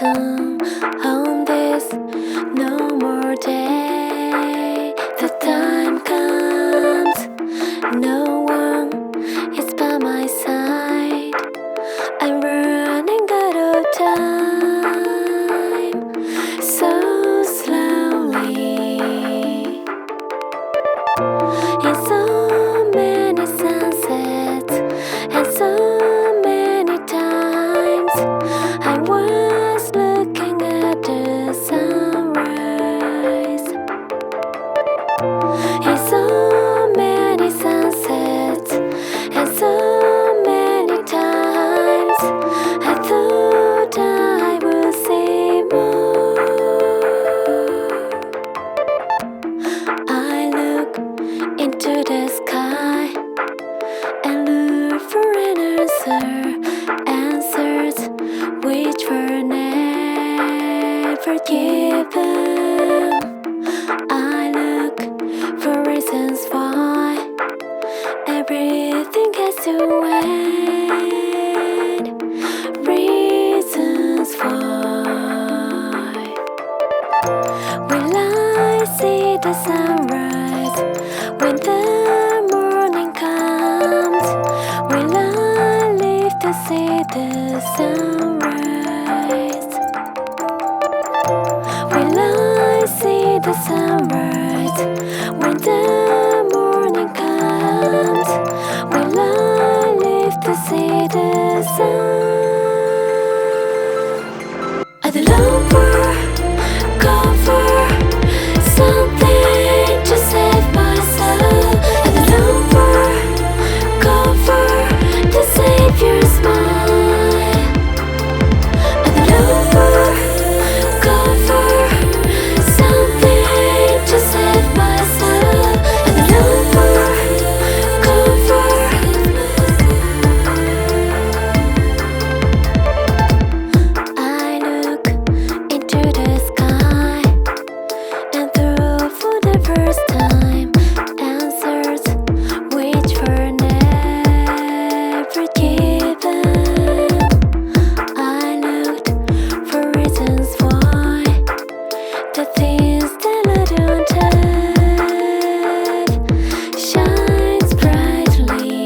soon on this no more day. The time comes, no one is by my side. I'm running out of time, so slowly. In so many sunsets and so many times, I was looking at the sunrise. In so many sunsets and so many times, I thought I would see more. I look into the sky and look for an answers which were never given. I look for reasons why everything has to end. Reasons why. Will I see the sunrise when the morning comes? Will I live to see the sunrise? Will I see the sunrise when the morning comes? Will I live to see the sun? I'd long for, go for something to save myself. I'd long for, go for the Savior's smile. I'd long for, go for something to save myself. I'd long for, go for. I look into the sky and through for the first time answers which were never given. I looked for reasons why the things that I don't have shines brightly.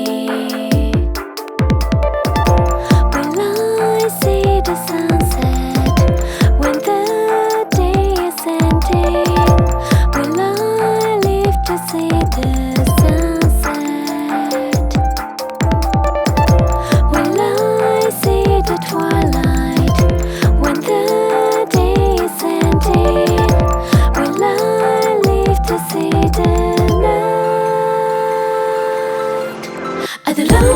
Will I see the sunset when the day is ending? Will I live to see the sunset? Will I see the twilight when the day is ending? Will I live to see the night? I'd love